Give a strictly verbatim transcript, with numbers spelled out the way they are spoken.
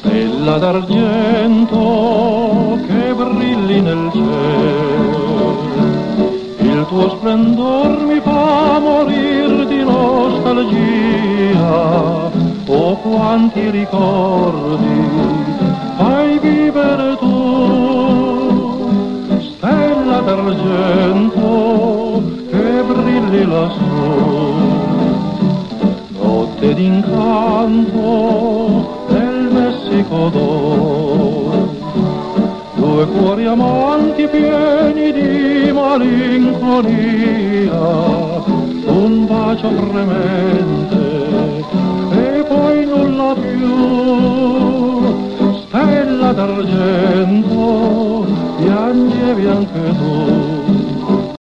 stella d'argento che brilli nel cielo, il tuo splendor mi fa morir di nostalgia. Oh, quanti ricordi fai vivere tu, stella d'argento che brilli lassù, notte d'incanto nel Messico d'oro, due cuori amanti pieni di malinconia, un bacio fremente e poi nulla più, stella d'argento